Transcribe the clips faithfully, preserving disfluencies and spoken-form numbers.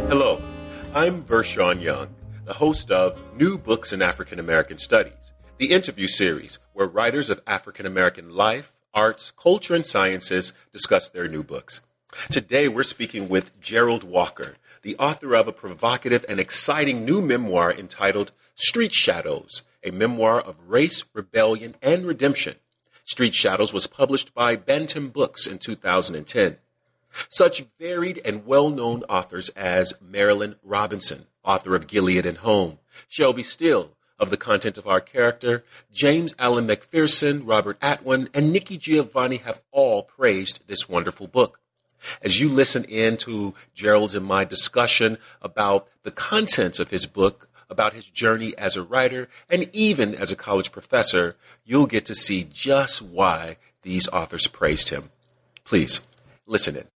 Hello, I'm Vershawn Young, the host of New Books in African American Studies, the interview series where writers of African American life, arts, culture, and sciences discuss their new books. Today, we're speaking with Gerald Walker, the author of a provocative and exciting new memoir entitled Street Shadows, a memoir of race, rebellion, and redemption. Street Shadows was published by Bantam Books in two thousand ten. Such varied and well-known authors as Marilynne Robinson, author of Gilead and Home, Shelby Still, of The Content of Our Character, James Allen McPherson, Robert Atwin, and Nikki Giovanni have all praised this wonderful book. As you listen in to Gerald's and my discussion about the contents of his book, about his journey as a writer, and even as a college professor, you'll get to see just why these authors praised him. Please, listen in.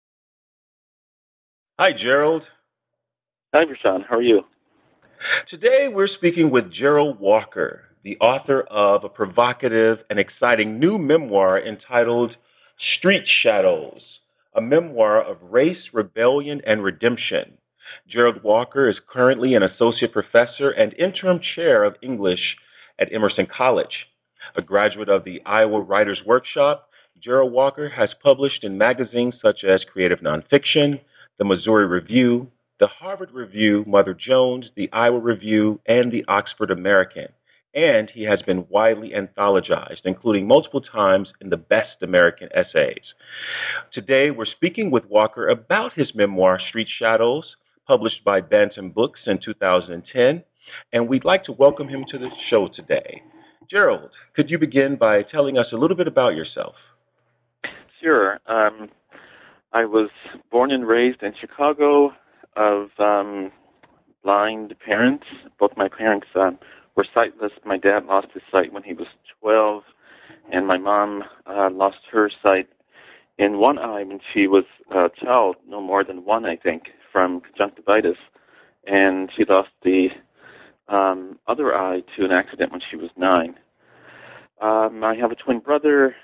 Hi, Gerald. Hi, Vershawn. How are you? Today, we're speaking with Gerald Walker, the author of a provocative and exciting new memoir entitled Street Shadows, a memoir of race, rebellion, and redemption. Gerald Walker is currently an associate professor and interim chair of English at Emerson College. A graduate of the Iowa Writers Workshop, Gerald Walker has published in magazines such as Creative Nonfiction, the Missouri Review, the Harvard Review, Mother Jones, the Iowa Review, and the Oxford American. And he has been widely anthologized, including multiple times in the Best American Essays. Today, we're speaking with Walker about his memoir, Street Shadows, published by Bantam Books in two thousand ten, and we'd like to welcome him to the show today. Gerald, could you begin by telling us a little bit about yourself? Sure. Um, I was born and raised in Chicago of um, blind parents. Both my parents um, were sightless. My dad lost his sight when he was twelve, and my mom uh, lost her sight in one eye when she was a child, no more than one, I think, from conjunctivitis. And she lost the um, other eye to an accident when she was nine. Um, I have a twin brother,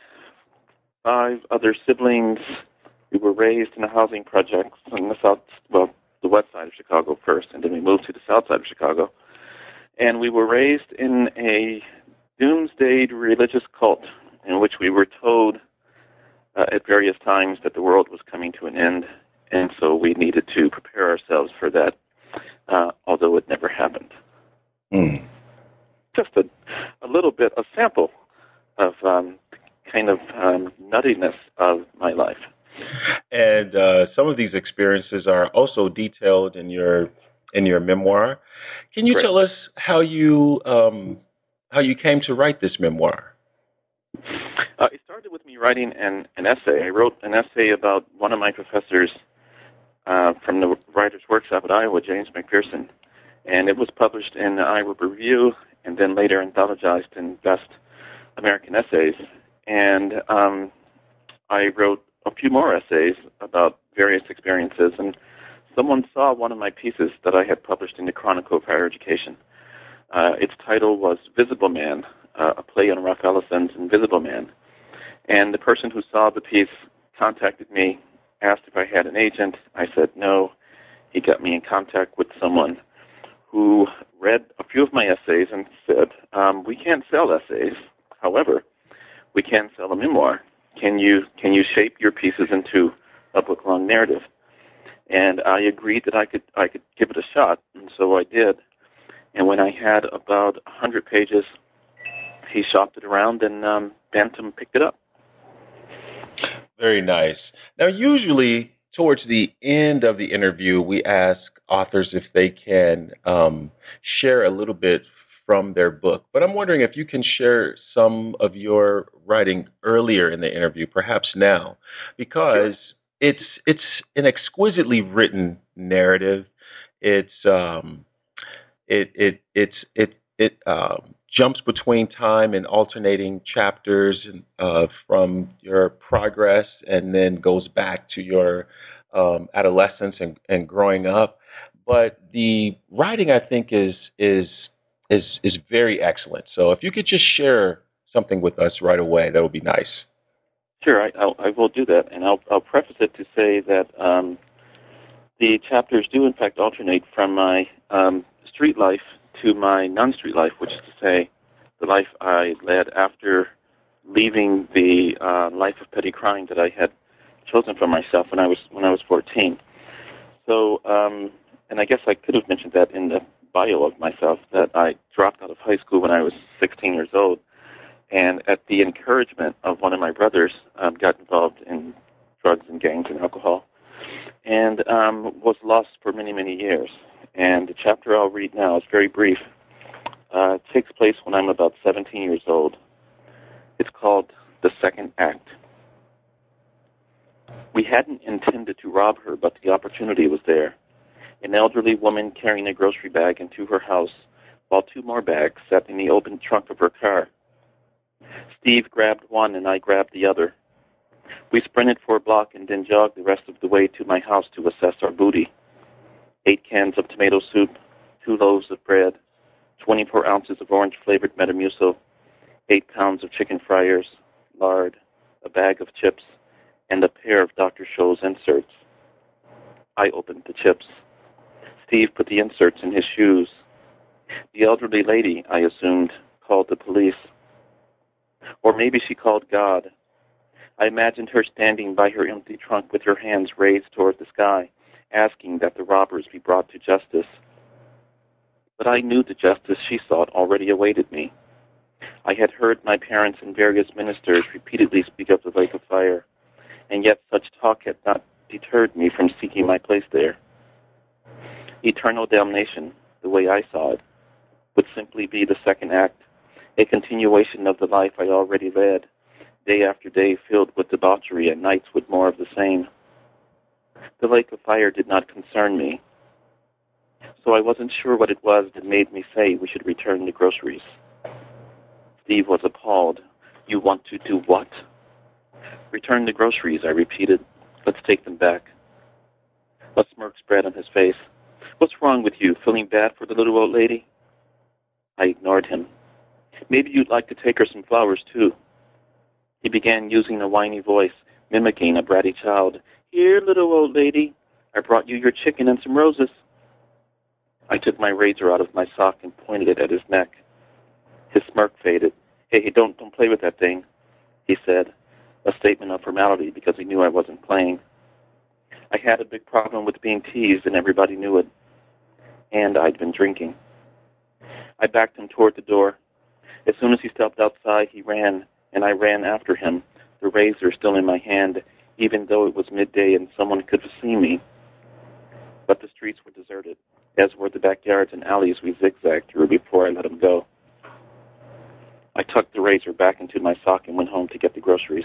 five other siblings. We were raised in a housing project on the south, well, the west side of Chicago first, and then we moved to the south side of Chicago. And we were raised in a doomsday religious cult in which we were told uh, at various times that the world was coming to an end, and so we needed to prepare ourselves for that, uh, although it never happened. Mm. Just a, a little bit, a sample of um, kind of um, nuttiness of my life. And uh, some of these experiences are also detailed in your in your memoir. Can you Great. tell us how you um, how you came to write this memoir? Uh, it started with me writing an, an essay. I wrote an essay about one of my professors uh, from the Writers Workshop at Iowa, James McPherson, and it was published in the Iowa Review and then later anthologized in Best American Essays. And um, I wrote a few more essays about various experiences, and someone saw one of my pieces that I had published in the Chronicle of Higher Education. Uh, its title was Visible Man, uh, a play on Ralph Ellison's Invisible Man. And the person who saw the piece contacted me, asked if I had an agent. I said no. He got me in contact with someone who read a few of my essays and said, um, we can't sell essays. However, we can sell a memoir. Can you can you shape your pieces into a book-long narrative? And I agreed that I could I could give it a shot, and so I did. And when I had about one hundred pages, he shopped it around, and um, Bantam picked it up. Very nice. Now, usually towards the end of the interview, we ask authors if they can um, share a little bit from their book. But I'm wondering if you can share some of your writing earlier in the interview, perhaps now, because it's it's an exquisitely written narrative. It's um, it it it's it it uh, jumps between time and alternating chapters uh, from your progress, and then goes back to your um, adolescence and, and growing up. But the writing, I think, is is is is very excellent. So if you could just share something with us right away, that would be nice. Sure, I, I'll, I will do that, and I'll, I'll preface it to say that um, the chapters do, in fact, alternate from my um, street life to my non-street life, which is to say, the life I led after leaving the uh, life of petty crime that I had chosen for myself when I was when I was fourteen. So, um, and I guess I could have mentioned that in the bio of myself, that I dropped out of high school when I was sixteen years old, and at the encouragement of one of my brothers, um, got involved in drugs and gangs and alcohol, and um, was lost for many, many years. And the chapter I'll read now is very brief. Uh, it takes place when I'm about seventeen years old. It's called The Second Act. We hadn't intended to rob her, but the opportunity was there. An elderly woman carrying a grocery bag into her house, while two more bags sat in the open trunk of her car. Steve grabbed one and I grabbed the other. We sprinted for a block and then jogged the rest of the way to my house to assess our booty. Eight cans of tomato soup, two loaves of bread, twenty-four ounces of orange-flavored Metamucil, eight pounds of chicken fryers, lard, a bag of chips, and a pair of Doctor Scholl's inserts. I opened the chips. Steve put the inserts in his shoes. The elderly lady, I assumed, called the police. Or maybe she called God. I imagined her standing by her empty trunk with her hands raised toward the sky, asking that the robbers be brought to justice. But I knew the justice she sought already awaited me. I had heard my parents and various ministers repeatedly speak of the lake of fire, and yet such talk had not deterred me from seeking my place there. Eternal damnation, the way I saw it, would simply be the second act, a continuation of the life I already led, day after day filled with debauchery and nights with more of the same. The lake of fire did not concern me, so I wasn't sure what it was that made me say we should return the groceries. Steve was appalled. You want to do what? Return the groceries, I repeated. Let's take them back. A smirk spread on his face. What's wrong with you, feeling bad for the little old lady? I ignored him. Maybe you'd like to take her some flowers, too. He began using a whiny voice, mimicking a bratty child. Here, little old lady, I brought you your chicken and some roses. I took my razor out of my sock and pointed it at his neck. His smirk faded. Hey, hey, don't, don't play with that thing, he said, a statement of formality because he knew I wasn't playing. I had a big problem with being teased, and everybody knew it. And I'd been drinking. I backed him toward the door. As soon as he stepped outside, he ran, and I ran after him, the razor still in my hand, even though it was midday and someone could have seen me. But the streets were deserted, as were the backyards and alleys we zigzagged through before I let him go. I tucked the razor back into my sock and went home to get the groceries.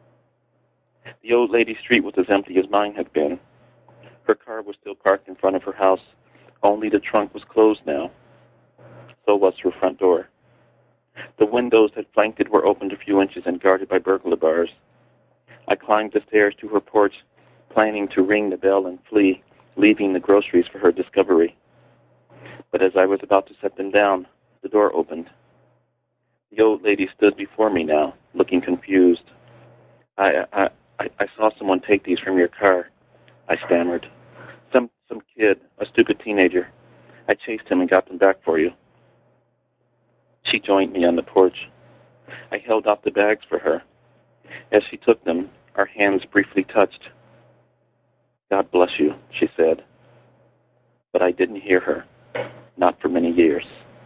The old lady's street was as empty as mine had been. Her car was still parked in front of her house, only the trunk was closed now. So was her front door. The windows that flanked it were opened a few inches and guarded by burglar bars. I climbed the stairs to her porch, planning to ring the bell and flee, leaving the groceries for her discovery. But as I was about to set them down, the door opened. The old lady stood before me now, looking confused. I, I, I, I saw someone take these from your car, I stammered. Some, some kid, a stupid teenager. I chased him and got them back for you. She joined me on the porch. I held out the bags for her. As she took them, our hands briefly touched. God bless you, she said. But I didn't hear her, not for many years.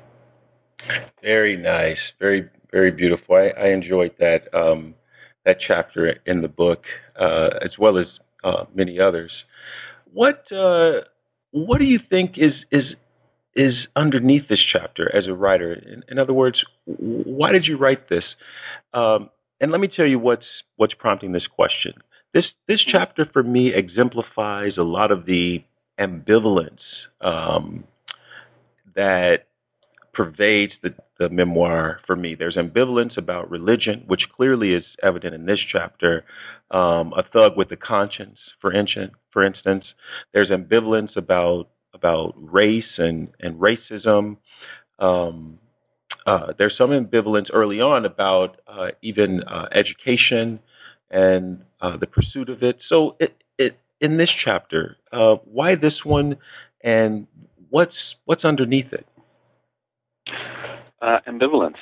Very nice, very, very beautiful. I, I enjoyed that um, that chapter in the book, uh, as well as uh, many others. What uh, what do you think is is is underneath this chapter as a writer? In, in other words, why did you write this? Um, and let me tell you what's what's prompting this question. This this chapter for me exemplifies a lot of the ambivalence um, that pervades the, the memoir for me. There's ambivalence about religion, which clearly is evident in this chapter. Um, a thug with a conscience, for instance. For instance, there's ambivalence about about race and and racism. Um, uh, there's some ambivalence early on about uh, even uh, education and uh, the pursuit of it. So it it in this chapter? Uh, why this one, and what's what's underneath it? Uh, ambivalence.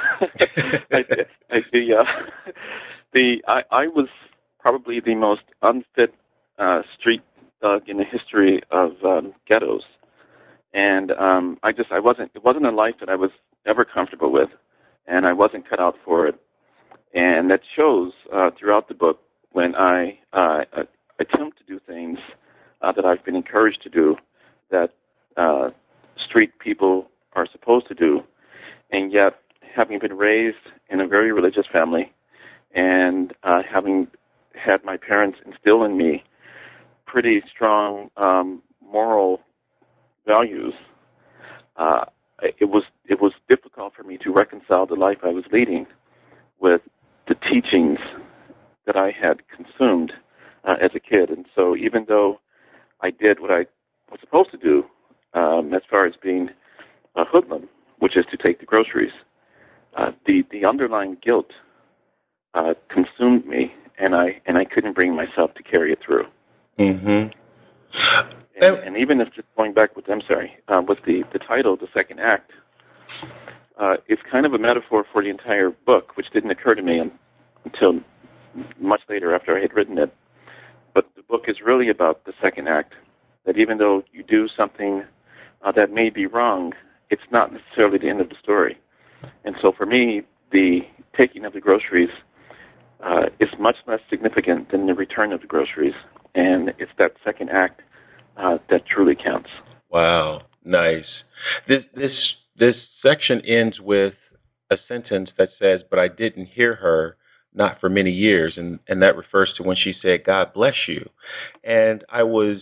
I, I, the uh, the I, I was probably the most unfit uh, street thug in the history of um, ghettos, and um, I just I wasn't. It wasn't a life that I was ever comfortable with, and I wasn't cut out for it. And that shows uh, throughout the book when I uh, attempt to do things uh, that I've been encouraged to do, that uh, street people are supposed to do. And yet, having been raised in a very religious family and uh, having had my parents instill in me pretty strong um, moral values, uh, it was it was difficult for me to reconcile the life I was leading with the teachings that I had consumed uh, as a kid. And so even though I did what I was supposed to do um, as far as being a hoodlum, which is to take the groceries, uh, the, the underlying guilt uh, consumed me, and I and I couldn't bring myself to carry it through. Mm-hmm. And, and even if just going back with, I'm sorry, uh, with the, the title, The Second Act, uh, it's kind of a metaphor for the entire book, which didn't occur to me un, until much later after I had written it. But the book is really about the second act, that even though you do something uh, that may be wrong, it's not necessarily the end of the story. And so for me, the taking of the groceries uh, is much less significant than the return of the groceries. And it's that second act uh, that truly counts. Wow, nice. This this this section ends with a sentence that says, "But I didn't hear her, not for many years," and, and that refers to when she said, "God bless you." And I was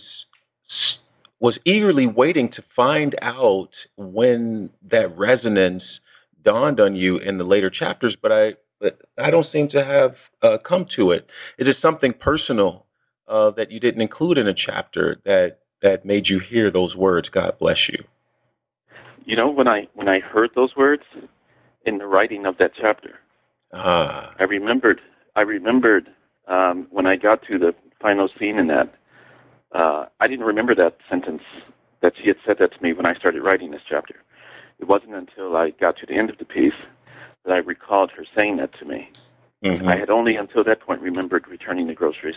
was eagerly waiting to find out when that resonance dawned on you in the later chapters, but I I don't seem to have uh, come to it. It is something personal uh, that you didn't include in a chapter that that made you hear those words, "God bless you." You know, when I when I heard those words in the writing of that chapter, ah. I remembered I remembered um, when I got to the final scene in that. Uh, I didn't remember that sentence that she had said that to me when I started writing this chapter. It wasn't until I got to the end of the piece that I recalled her saying that to me. Mm-hmm. I had only until that point remembered returning the groceries.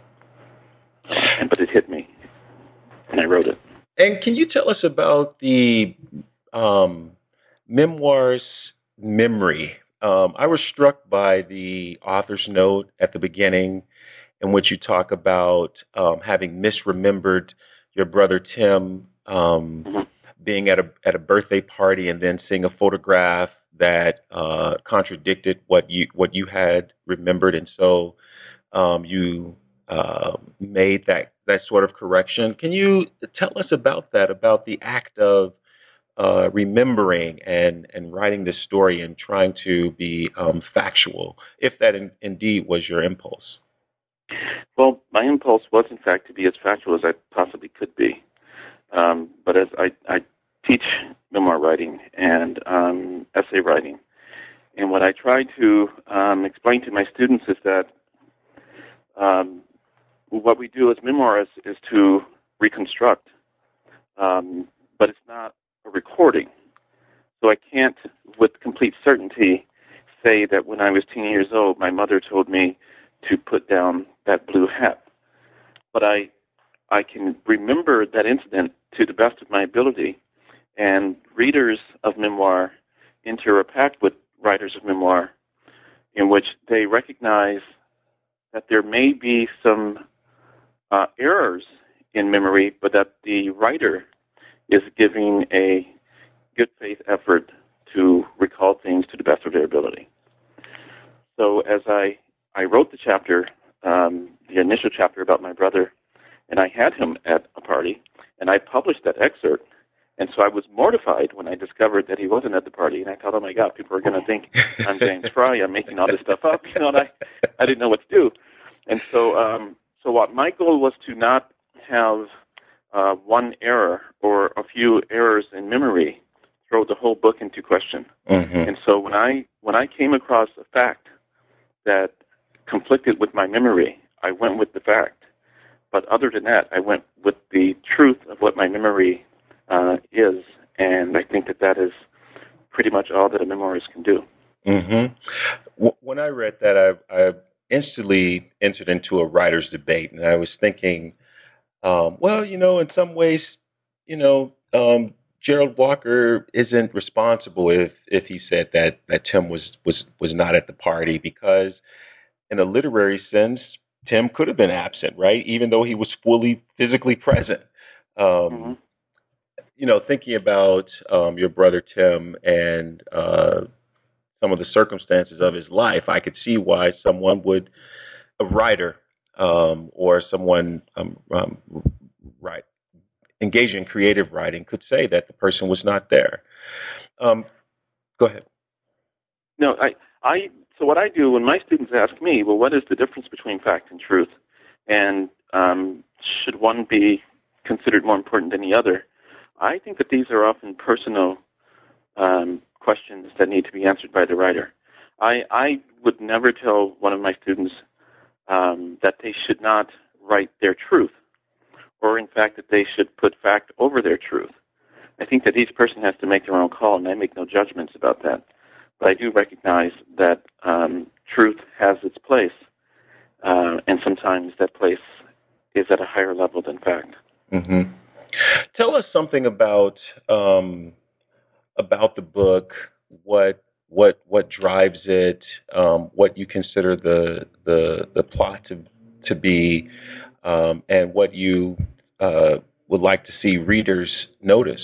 And, but it hit me, and I wrote it. And can you tell us about the um, memoir's memory? Um, I was struck by the author's note at the beginning in which you talk about um, having misremembered your brother Tim um, mm-hmm. being at a at a birthday party and then seeing a photograph that uh, contradicted what you what you had remembered, and so um, you uh, made that that sort of correction. Can you tell us about that? About the act of uh, remembering and and writing this story and trying to be um, factual, if that in, indeed was your impulse. Well, my impulse was, in fact, to be as factual as I possibly could be. Um, but as I, I teach memoir writing and um, essay writing, and what I try to um, explain to my students is that um, what we do as memoirists is to reconstruct, um, but it's not a recording. So I can't, with complete certainty, say that when I was ten years old, my mother told me to put down that blue hat. But I I can remember that incident to the best of my ability, and readers of memoir enter a pact with writers of memoir in which they recognize that there may be some uh, errors in memory, but that the writer is giving a good faith effort to recall things to the best of their ability. So as I I wrote the chapter, um, the initial chapter about my brother, and I had him at a party, and I published that excerpt. And so I was mortified when I discovered that he wasn't at the party, and I thought, oh my God, people are going to think I'm James Frey, I'm making all this stuff up, you know, and I, I didn't know what to do. And so, um, so what my goal was to not have uh, one error or a few errors in memory throw the whole book into question. Mm-hmm. And so when I when I came across a fact that conflicted with my memory, I went with the fact. but other than that, I went with the truth of what my memory uh, is, and I think that that is pretty much all that a memoirist can do. Mm-hmm. When I read that, I, I instantly entered into a writer's debate, and I was thinking, um, well, you know, in some ways, you know, um, Gerald Walker isn't responsible if, if he said that, that Tim was, was, was not at the party, because in a literary sense, Tim could have been absent, right? Even though he was fully physically present. Um, mm-hmm. You know, thinking about um, your brother Tim and uh, some of the circumstances of his life, I could see why someone would, a writer um, or someone um, um, right, engaged in creative writing could say that the person was not there. Um, go ahead. No, I, I. So what I do when my students ask me, well, what is the difference between fact and truth, and um, should one be considered more important than the other? I think that these are often personal um, questions that need to be answered by the writer. I, I would never tell one of my students um, that they should not write their truth, or in fact that they should put fact over their truth. I think that each person has to make their own call, and I make no judgments about that. But I do recognize that um, truth has its place, uh, and sometimes that place is at a higher level than fact. Mm-hmm. Tell us something about um, about the book. What what what drives it? Um, what you consider the the the plot to to be, um, and what you uh, would like to see readers notice.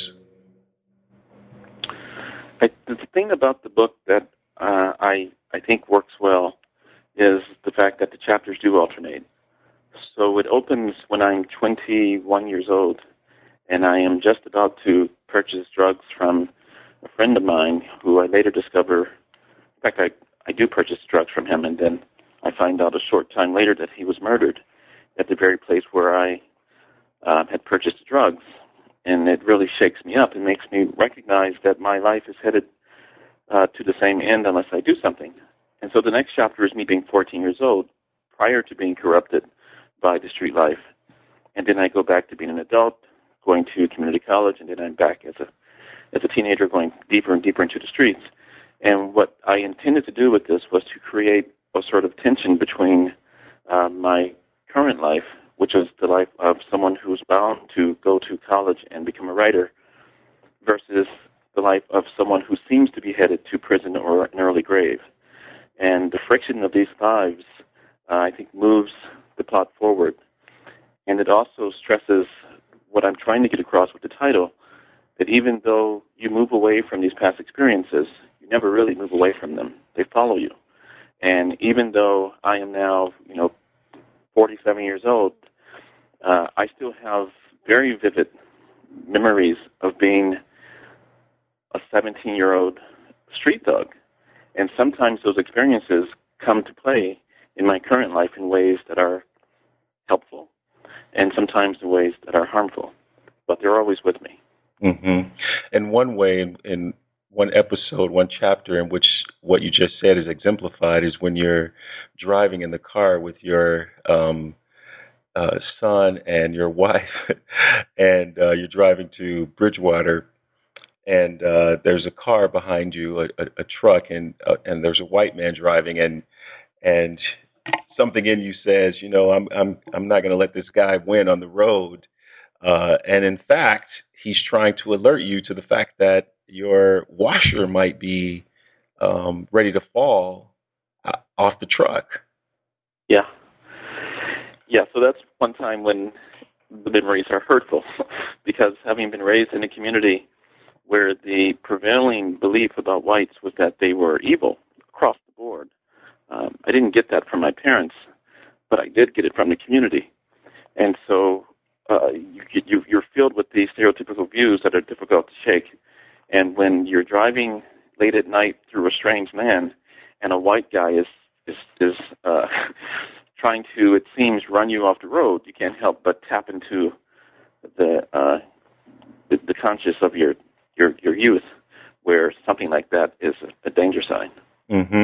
I, the thing about the book that uh, I I think works well is the fact that the chapters do alternate. So it opens when I'm twenty-one years old, and I am just about to purchase drugs from a friend of mine who I later discover, in fact, I, I do purchase drugs from him, and then I find out a short time later that he was murdered at the very place where I uh, had purchased the drugs. And it really shakes me up and makes me recognize that my life is headed uh, to the same end unless I do something. And so the next chapter is me being fourteen years old, prior to being corrupted by the street life. And then I go back to being an adult, going to community college, and then I'm back as a as a teenager going deeper and deeper into the streets. And what I intended to do with this was to create a sort of tension between uh, my current life, which is the life of someone who's bound to go to college and become a writer, versus the life of someone who seems to be headed to prison or an early grave. And the friction of these lives, uh, I think, moves the plot forward. And it also stresses what I'm trying to get across with the title, that even though you move away from these past experiences, you never really move away from them. They follow you. And even though I am now, you know, forty-seven years old, uh, I still have very vivid memories of being a seventeen-year-old street thug. And sometimes those experiences come to play in my current life in ways that are helpful, and sometimes in ways that are harmful. But they're always with me. Mm-hmm. And one way, in, in one episode, one chapter in which what you just said is exemplified is when you're driving in the car with your um, uh, son and your wife, and uh, you're driving to Bridgewater, and uh, there's a car behind you, a, a, a truck, and uh, and there's a white man driving, and and something in you says, you know, I'm I'm I'm not going to let this guy win on the road, uh, and in fact, he's trying to alert you to the fact that your washer might be um, ready to fall uh, off the truck. Yeah. Yeah, so that's one time when the memories are hurtful, because having been raised in a community where the prevailing belief about whites was that they were evil across the board, um, I didn't get that from my parents, but I did get it from the community. And so uh, you, you, you're filled with these stereotypical views that are difficult to shake. And when you're driving late at night through a strange land and a white guy is is, is uh, trying to, it seems, run you off the road, you can't help but tap into the uh, the, the conscious of your, your, your youth, where something like that is a, a danger sign. Mm-hmm.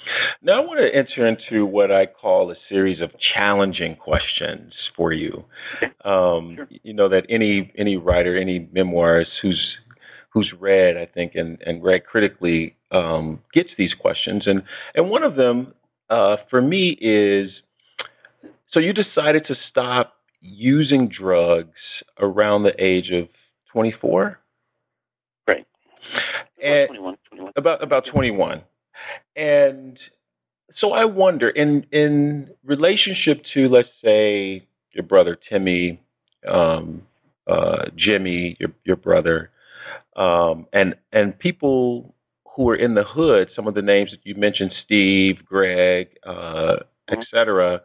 Now I want to enter into what I call a series of challenging questions for you. Um, Sure. You know that any any writer, any memoirist who's who's read, I think, and, and read critically, um, gets these questions, and and one of them uh, for me is: so you decided to stop using drugs around the age of twenty-four? Right. About And twenty-one. twenty-one. about about twenty-one. And so I wonder, in in relationship to, let's say, your brother Timmy, um, uh, Jimmy, your your brother, um, and and people who are in the hood, some of the names that you mentioned, Steve, Greg, uh, et Mhm. cetera.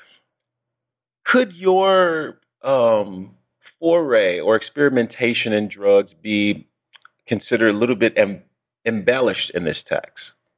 Could your um, foray or experimentation in drugs be considered a little bit em- embellished in this text?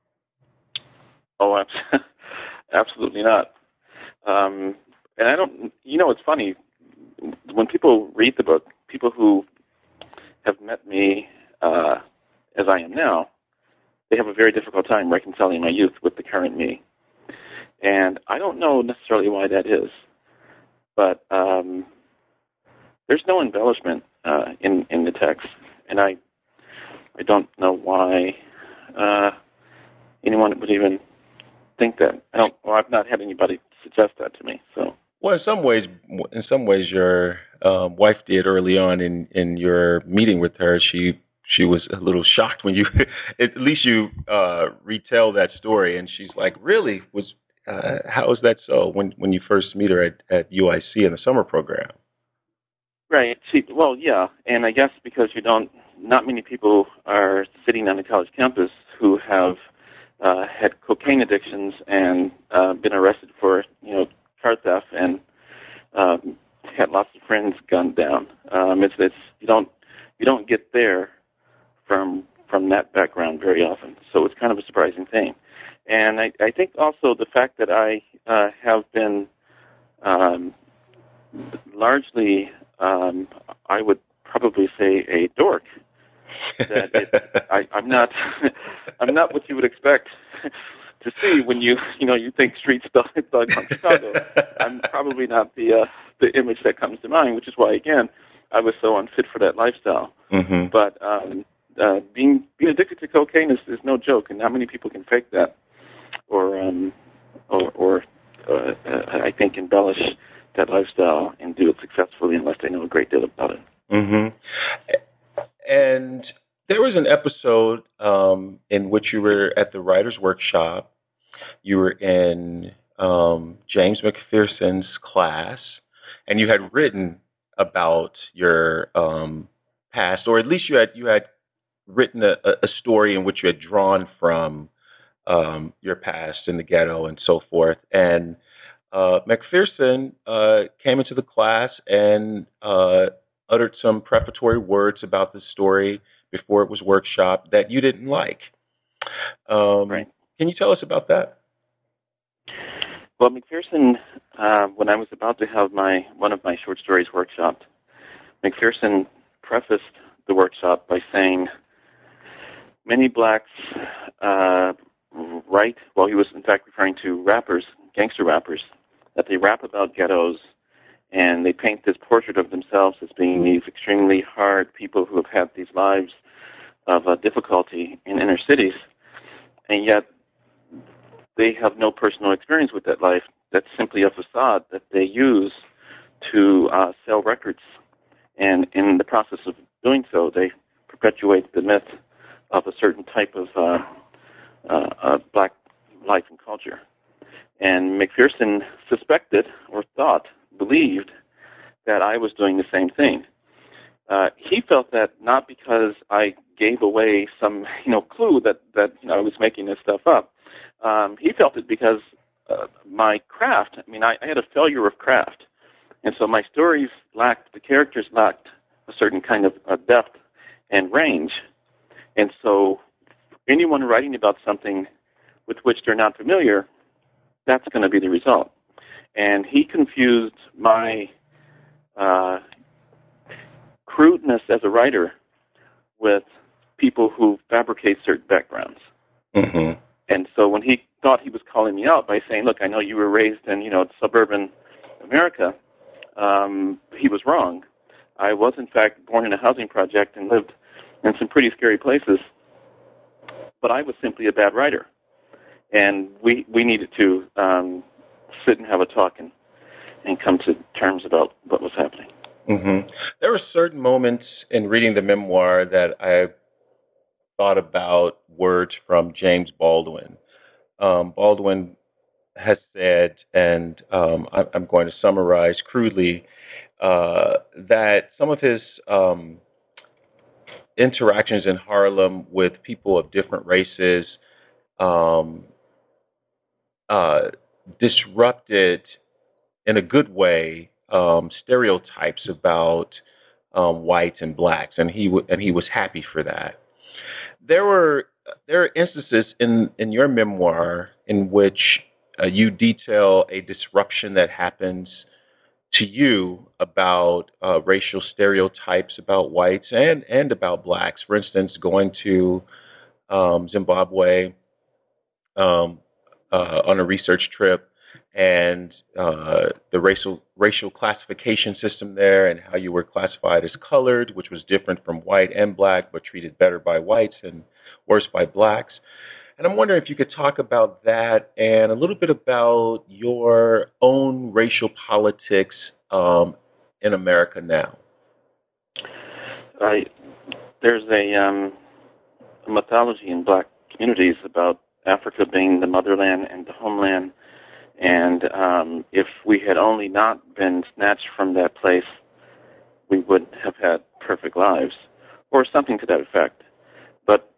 Oh, abs- absolutely not. Um, and I don't, you know, it's funny. When people read the book, people who have met me uh, as I am now, they have a very difficult time reconciling my youth with the current me. And I don't know necessarily why that is, but um, there's no embellishment uh, in in the text, and I I don't know why uh, anyone would even think that. I don't. Well, I've not had anybody suggest that to me. So. Well, in some ways, in some ways, your um, wife did early on in, in your meeting with her. She she was a little shocked when you, at least you uh, retell that story, and she's like, "Really? Was uh, how is that so?" When when you first meet her at, at U I C in the summer program. Right. See, well, yeah, and I guess because you don't, not many people are sitting on the college campus who have uh, had cocaine addictions and uh, been arrested for, you know, car theft and um, had lots of friends gunned down. Um, it's it's you don't you don't get there from from that background very often, so it's kind of a surprising thing. And I, I think also the fact that I uh, have been um, largely, um, I would probably say a dork. That it, I, I'm not, I'm not what you would expect to see when you, you know, you think street thug thug from Chicago. I'm probably not the uh, the image that comes to mind, which is why, again, I was so unfit for that lifestyle. Mm-hmm. But um, uh, being being addicted to cocaine is, is no joke, and not many people can fake that, or um, or, or uh, uh, I think embellish that lifestyle and do it successfully unless they know a great deal about it. Mm-hmm. And there was an episode um, in which you were at the writer's workshop. You were in um, James McPherson's class, and you had written about your um, past, or at least you had you had written a, a story in which you had drawn from um, your past in the ghetto and so forth. And uh, McPherson uh, came into the class and uh, uttered some prefatory words about the story before it was workshopped that you didn't like. Um, Right. Can you tell us about that? Well, McPherson, uh, when I was about to have my one of my short stories workshopped, McPherson prefaced the workshop by saying, many blacks uh, write, well, he was in fact referring to rappers, gangster rappers, that they rap about ghettos and they paint this portrait of themselves as being these extremely hard people who have had these lives of uh, difficulty in inner cities, and yet they have no personal experience with that life. That's simply a facade that they use to uh, sell records. And in the process of doing so, they perpetuate the myth of a certain type of uh, uh, uh, black life and culture. And McPherson suspected or thought, believed, that I was doing the same thing. Uh, he felt that not because I gave away some, you know, clue that, that you know, I was making this stuff up. Um, he felt it because uh, my craft, I mean, I, I had a failure of craft. And so my stories lacked, the characters lacked a certain kind of uh, depth and range. And so anyone writing about something with which they're not familiar, that's going to be the result. And he confused my uh, crudeness as a writer with people who fabricate certain backgrounds. Mm-hmm. And so when he thought he was calling me out by saying, look, I know you were raised in, you know, suburban America, um, he was wrong. I was, in fact, born in a housing project and lived in some pretty scary places, but I was simply a bad writer. And we, we needed to um, sit and have a talk and, and come to terms about what was happening. Mm-hmm. There were certain moments in reading the memoir that I thought about words from James Baldwin. Um, Baldwin has said, and um, I, I'm going to summarize crudely, uh, that some of his um, interactions in Harlem with people of different races um, uh, disrupted, in a good way, um, stereotypes about um, whites and blacks, and he w- and he was happy for that. There were there are instances in, in your memoir in which uh, you detail a disruption that happens to you about uh, racial stereotypes about whites and, and about blacks. For instance, going to um, Zimbabwe um, uh, on a research trip, and uh, the racial racial classification system there, and how you were classified as colored, which was different from white and black, but treated better by whites and worse by blacks. And I'm wondering if you could talk about that and a little bit about your own racial politics um, in America now. I, there's a, um, a mythology in black communities about Africa being the motherland and the homeland. And um, if we had only not been snatched from that place, we would have had perfect lives, or something to that effect. But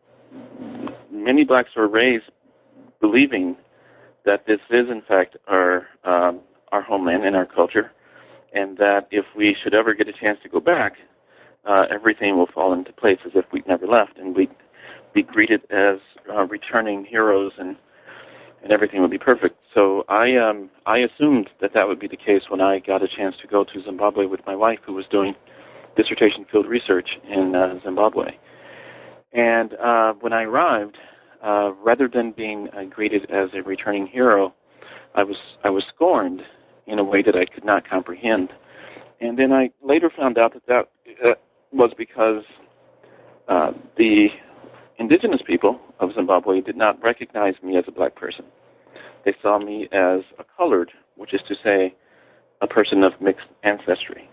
many blacks were raised believing that this is, in fact, our um, our homeland and our culture, and that if we should ever get a chance to go back, uh, everything will fall into place as if we'd never left, and we'd be greeted as uh, returning heroes, and and everything would be perfect. So I um, I assumed that that would be the case when I got a chance to go to Zimbabwe with my wife, who was doing dissertation field research in uh, Zimbabwe. And uh, when I arrived, uh, rather than being uh, greeted as a returning hero, I was I was scorned in a way that I could not comprehend. And then I later found out that that uh, was because uh, the indigenous people of Zimbabwe did not recognize me as a black person. They saw me as a colored, which is to say, a person of mixed ancestry.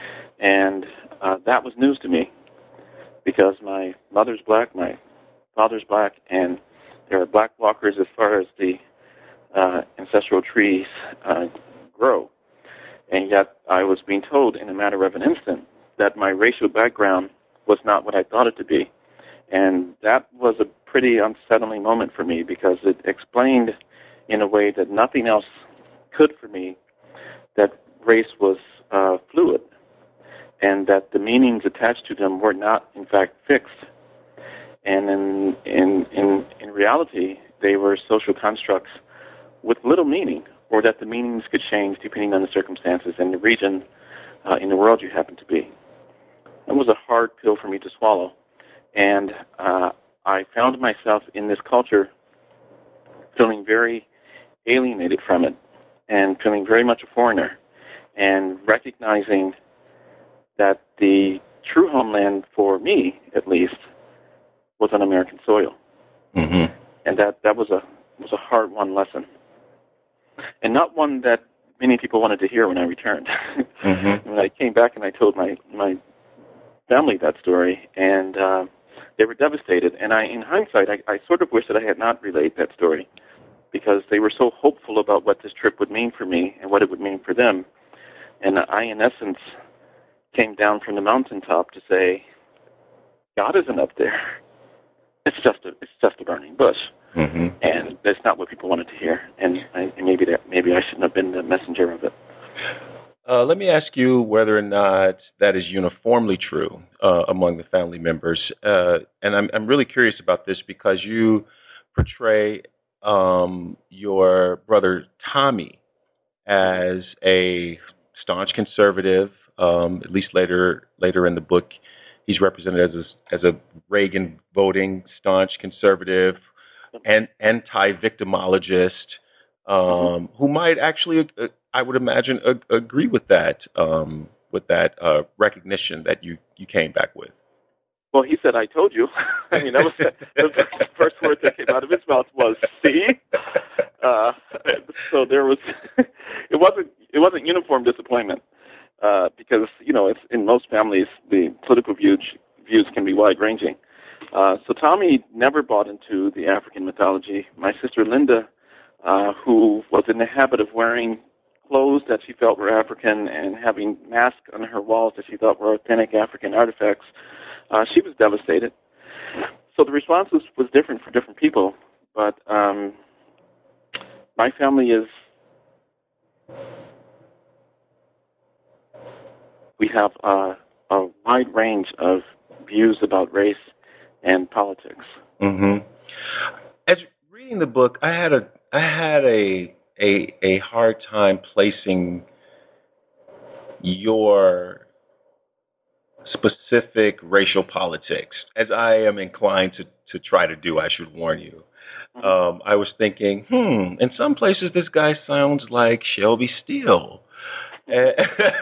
And uh, that was news to me, because my mother's black, my father's black, and there are black walkers as far as the uh, ancestral trees uh, grow. And yet I was being told in a matter of an instant that my racial background was not what I thought it to be. And that was a pretty unsettling moment for me, because it explained in a way that nothing else could for me that race was uh, fluid, and that the meanings attached to them were not, in fact, fixed. And in in in, in reality, they were social constructs with little meaning, or that the meanings could change depending on the circumstances and the region uh, in the world you happen to be. It was a hard pill for me to swallow. And uh, I found myself in this culture feeling very alienated from it, and feeling very much a foreigner, and recognizing that the true homeland, for me at least, was on American soil. Mm-hmm. And that, that was a was a hard-won lesson, and not one that many people wanted to hear when I returned. Mm-hmm. When I came back and I told my, my family that story, and uh, they were devastated. And I, in hindsight, I, I sort of wish that I had not relayed that story, because they were so hopeful about what this trip would mean for me and what it would mean for them. And I, in essence, came down from the mountaintop to say, God isn't up there. It's just a, it's just a burning bush. Mm-hmm. And that's not what people wanted to hear. And, I, and maybe that maybe I shouldn't have been the messenger of it. Uh, let me ask you whether or not that is uniformly true uh, among the family members. Uh, and I'm, I'm really curious about this, because you portray um, your brother Tommy as a staunch conservative. Um, at least later later in the book, he's represented as a, as a Reagan voting staunch conservative an anti-victimologist um, mm-hmm. who might actually, uh, I would imagine, uh, agree with that um, with that uh, recognition that you, you came back with. Well, he said, "I told you." I mean, that was the, the first word that came out of his mouth was "see." Uh, so there was, it wasn't it wasn't uniform disappointment uh, because you know it's in most families the political views views can be wide ranging. Uh, so Tommy never bought into the African mythology. My sister Linda, uh, who was in the habit of wearing clothes that she felt were African and having masks on her walls that she thought were authentic African artifacts. Uh, she was devastated. So the response was, was different for different people, but um, my family is, we have uh, a wide range of views about race and politics. Mm-hmm. As reading the book, I had a I had a a a hard time placing your specific racial politics, as I am inclined to, to try to do, I should warn you. Um, I was thinking, hmm, in some places this guy sounds like Shelby Steele. and,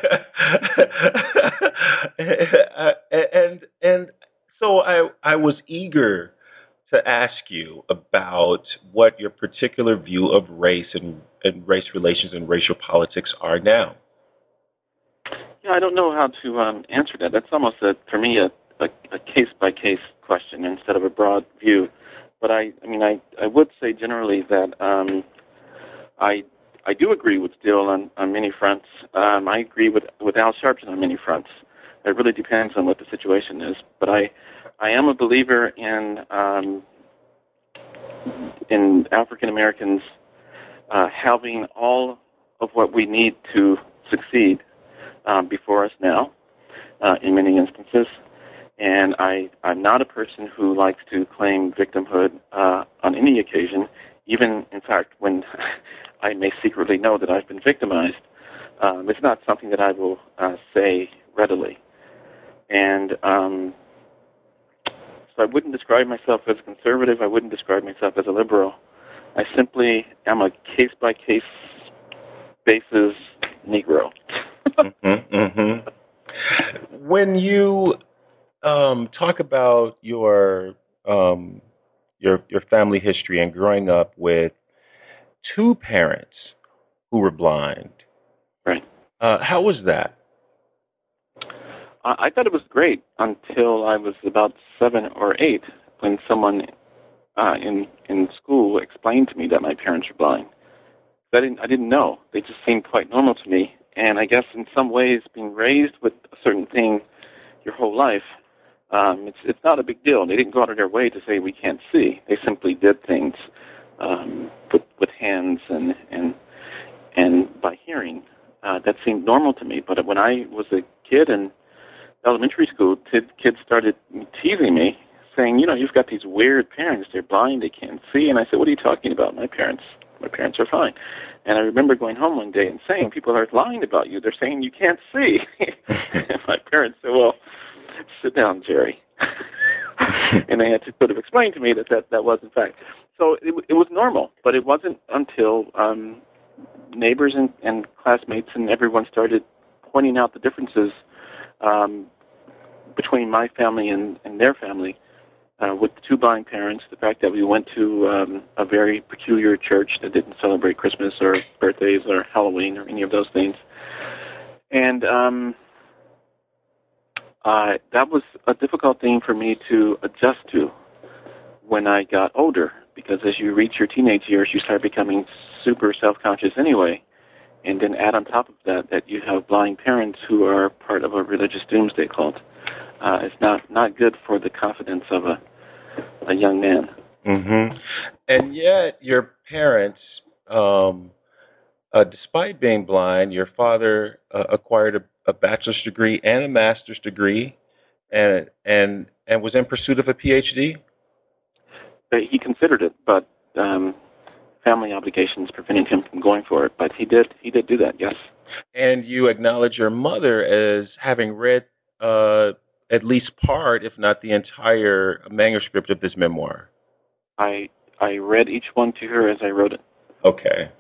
and and so I I was eager to ask you about what your particular view of race and, and race relations and racial politics are now. Yeah, I don't know how to um, answer that. That's almost, a, for me, a, a, a case-by-case question instead of a broad view. But I, I mean, I, I would say generally that um, I I do agree with Steele on, on many fronts. Um, I agree with, with Al Sharpton on many fronts. It really depends on what the situation is. But I I am a believer in um, in African Americans uh, having all of what we need to succeed Um, before us now, uh, in many instances, and I, I'm not a person who likes to claim victimhood uh, on any occasion, even, in fact, when I may secretly know that I've been victimized. Um, it's not something that I will uh, say readily. And um, so I wouldn't describe myself as conservative. I wouldn't describe myself as a liberal. I simply am a case-by-case basis Negro. mm-hmm, mm-hmm. When you um, talk about your um, your your family history and growing up with two parents who were blind, right? Uh, how was that? Uh, I thought it was great until I was about seven or eight, when someone uh, in in school explained to me that my parents were blind. I didn't I didn't know. They just seemed quite normal to me. And I guess in some ways, being raised with a certain thing your whole life, um, it's it's not a big deal. They didn't go out of their way to say we can't see. They simply did things um, with, with hands and and and by hearing. Uh, that seemed normal to me. But when I was a kid in elementary school, t- kids started teasing me, saying, you know, you've got these weird parents. They're blind. They can't see. And I said, what are you talking about? My parents, my parents are fine. And I remember going home one day and saying, people are lying about you. They're saying you can't see. And my parents said, well, sit down, Jerry. And they had to sort of explain to me that that, that was in fact. So it, it was normal, but it wasn't until um, neighbors and, and classmates and everyone started pointing out the differences um, between my family and, and their family. Uh, with the two blind parents, the fact that we went to um, a very peculiar church that didn't celebrate Christmas or birthdays or Halloween or any of those things. And um, uh, that was a difficult thing for me to adjust to when I got older, because as you reach your teenage years, you start becoming super self-conscious anyway. And then add on top of that that you have blind parents who are part of a religious doomsday cult. Uh, it's not, not good for the confidence of a a young man. Mm-hmm. And yet, your parents, um, uh, despite being blind, your father uh, acquired a, a bachelor's degree and a master's degree, and and and was in pursuit of a P H D. He considered it, but um, family obligations prevented him from going for it. But he did. He did do that. Yes. And you acknowledge your mother as having read Uh, at least part, if not the entire manuscript of this memoir. I I read each one to her as I wrote it. Okay.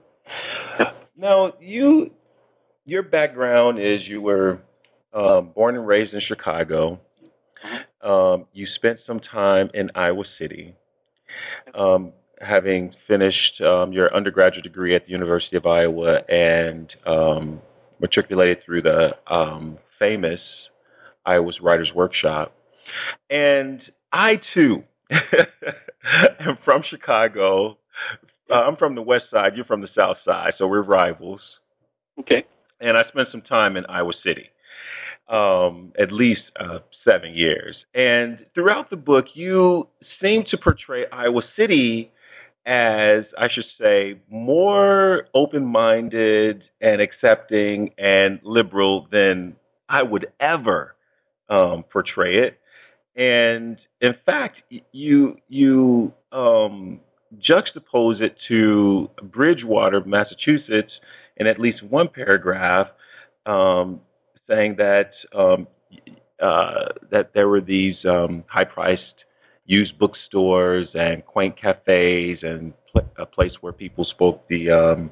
Now, you, your background is you were um, born and raised in Chicago. Um, you spent some time in Iowa City, um, having finished um, your undergraduate degree at the University of Iowa and um, matriculated through the um, famous Iowa's Writers Workshop. And I, too, am from Chicago. Uh, I'm from the west side. You're from the south side, so we're rivals. Okay. And I spent some time in Iowa City, um, at least uh, seven years. And throughout the book, you seem to portray Iowa City as, I should say, more open-minded and accepting and liberal than I would ever um, portray it. And in fact, you you um, juxtapose it to Bridgewater, Massachusetts, in at least one paragraph, um, saying that um, uh, that there were these um, high-priced used bookstores and quaint cafes and pl- a place where people spoke the um,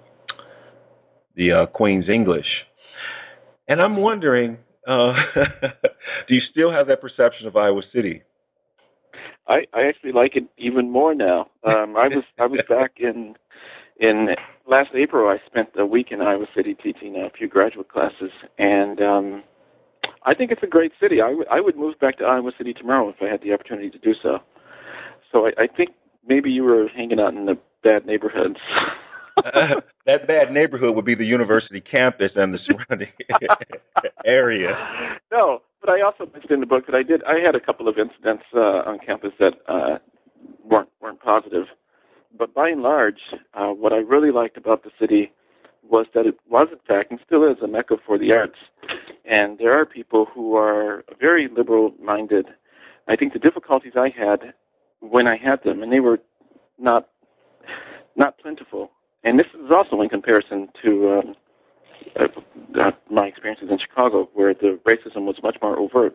the uh, Queen's English. And I'm wondering, uh, do you still have that perception of Iowa City? I, I actually like it even more now. Um, I was I was back in in last April. I spent a week in Iowa City teaching a few graduate classes, and um, I think it's a great city. I, w- I would move back to Iowa City tomorrow if I had the opportunity to do so. So I, I think maybe you were hanging out in the bad neighborhoods. uh, that bad neighborhood would be the university campus and the surrounding area. No, but I also mentioned in the book that I did. I had a couple of incidents uh, on campus that uh, weren't weren't positive, but by and large, uh, what I really liked about the city was that it was, in fact, and still is, a mecca for the arts. And there are people who are very liberal-minded. I think the difficulties I had when I had them, and they were not not plentiful. And this is also in comparison to um, uh, uh, my experiences in Chicago, where the racism was much more overt.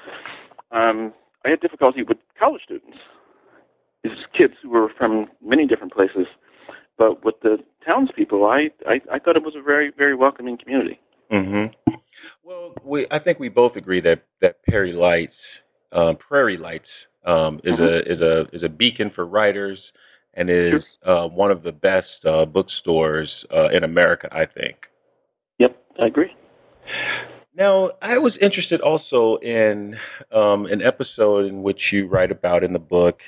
Um, I had difficulty with college students, these kids who were from many different places. But with the townspeople, I, I, I thought it was a very, very welcoming community. Mm-hmm. Well, we I think we both agree that that Prairie Lights, um, Prairie Lights, um, is mm-hmm. a is a is a beacon for writers. And is uh, one of the best uh, bookstores uh, in America, I think. Yep, I agree. Now, I was interested also in um, an episode in which you write about in the book,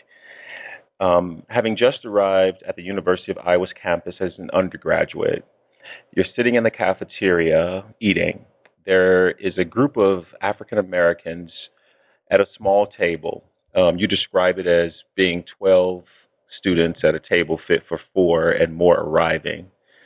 um, having just arrived at the University of Iowa's campus as an undergraduate. You're sitting in the cafeteria eating. There is a group of African Americans at a small table. Um, you describe it as being twelve students at a table fit for four and more arriving.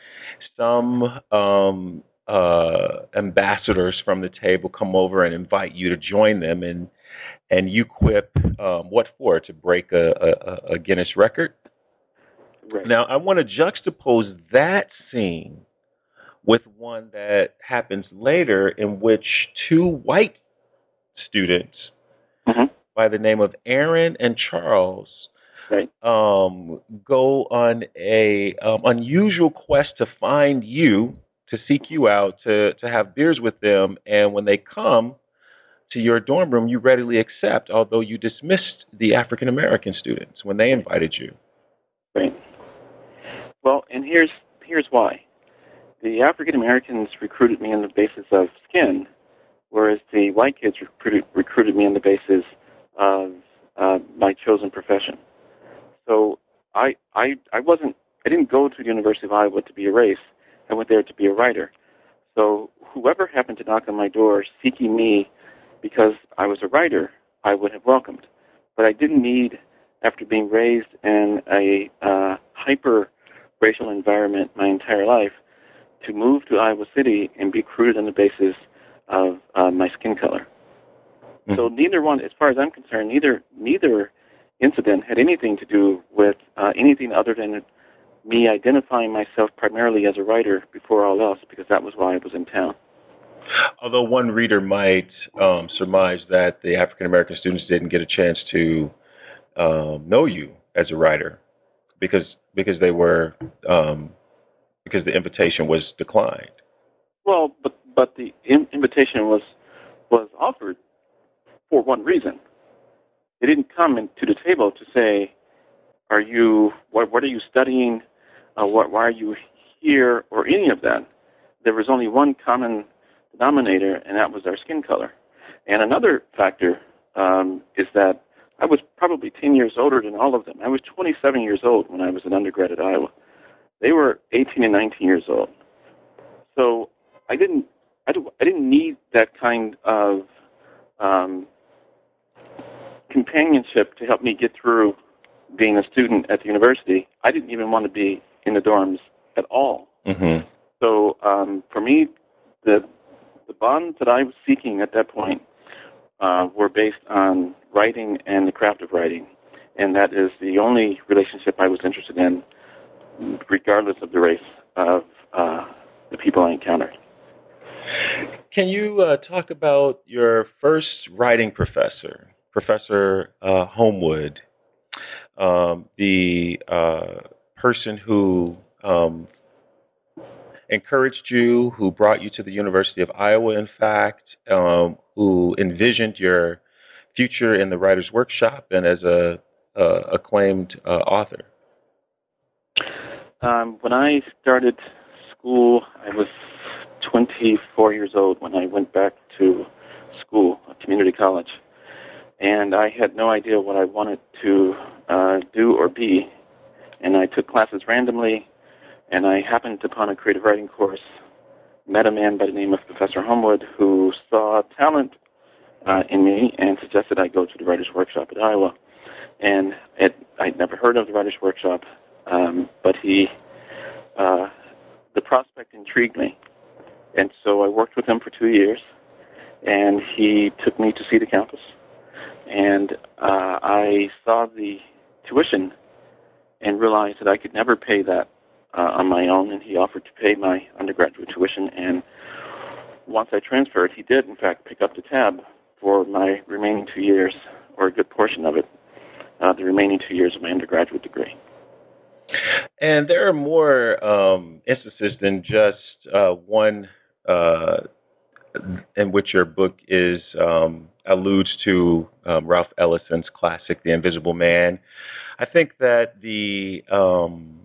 Some um, uh, ambassadors from the table come over and invite you to join them, and and you quip, um, what for? To break a, a, a Guinness record? Right. Now, I want to juxtapose that scene with one that happens later in which two white students mm-hmm. by the name of Aaron and Charles Right. Um, go on a um, unusual quest to find you, to seek you out, to, to have beers with them. And when they come to your dorm room, you readily accept, although you dismissed the African-American students when they invited you. Right. Well, and here's here's why. The African-Americans recruited me on the basis of skin, whereas the white kids recruited, recruited me on the basis of uh, my chosen profession. So I, I I wasn't I didn't go to the University of Iowa to be a race. I went there to be a writer. So whoever happened to knock on my door seeking me because I was a writer, I would have welcomed. But I didn't need, after being raised in a uh, hyper-racial environment my entire life, to move to Iowa City and be recruited on the basis of uh, my skin color. Mm-hmm. So neither one, as far as I'm concerned, neither neither incident had anything to do with uh, anything other than me identifying myself primarily as a writer before all else, because that was why I was in town. Although one reader might um, surmise that the African-American students didn't get a chance to um, know you as a writer. because because they were um, because the invitation was declined. Well, but but the in- invitation was was offered for one reason. They didn't come in, to the table to say, "Are you? What, what are you studying? Uh, what, why are you here?" Or any of that. There was only one common denominator, and that was our skin color. And another factor um, is that I was probably ten years older than all of them. I was twenty-seven years old when I was an undergrad at Iowa. They were eighteen and nineteen years old. So I didn't, I didn't, I didn't need that kind of um, companionship to help me get through being a student at the university. I didn't even want to be in the dorms at all. Mm-hmm. So um, for me, the the bonds that I was seeking at that point uh, were based on writing and the craft of writing, and that is the only relationship I was interested in, regardless of the race of uh, the people I encountered. Can you uh, talk about your first writing professor, Professor uh, Homewood, um, the uh, person who um, encouraged you, who brought you to the University of Iowa, in fact, um, who envisioned your future in the Writers' Workshop and as a uh, acclaimed uh, author? Um, when I started school, I was twenty-four years old when I went back to school, a community college, and I had no idea what I wanted to uh, do or be, and I took classes randomly, and I happened upon a creative writing course, met a man by the name of Professor Homewood who saw talent uh, in me and suggested I go to the Writers' Workshop at Iowa. And it, I'd never heard of the Writers' Workshop, um, but he, uh, the prospect intrigued me. And so I worked with him for two years, and he took me to see the campus. And uh, I saw the tuition and realized that I could never pay that uh, on my own, and he offered to pay my undergraduate tuition. And once I transferred, he did, in fact, pick up the tab for my remaining two years, or a good portion of it, uh, the remaining two years of my undergraduate degree. And there are more um, instances than just uh, one uh, in which your book is um, alludes to um, Ralph Ellison's classic, The Invisible Man. I think that the um,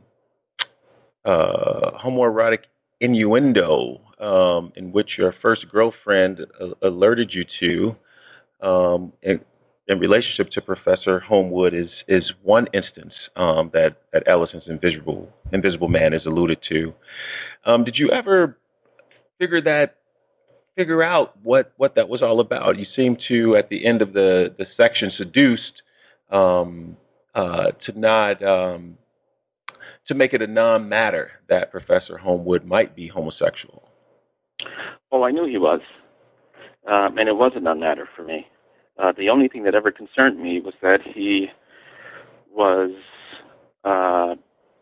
uh, homoerotic innuendo um, in which your first girlfriend uh, alerted you to um, in, in relationship to Professor Homewood is is one instance um, that, that Ellison's Invisible Invisible Man is alluded to. Um, did you ever figure that figure out what, what that was all about? You seem to, at the end of the, the section, seduced um, uh, to not um, to make it a non-matter that Professor Homewood might be homosexual. Oh, I knew he was, um, and it was a non-matter for me. Uh, the only thing that ever concerned me was that he was uh,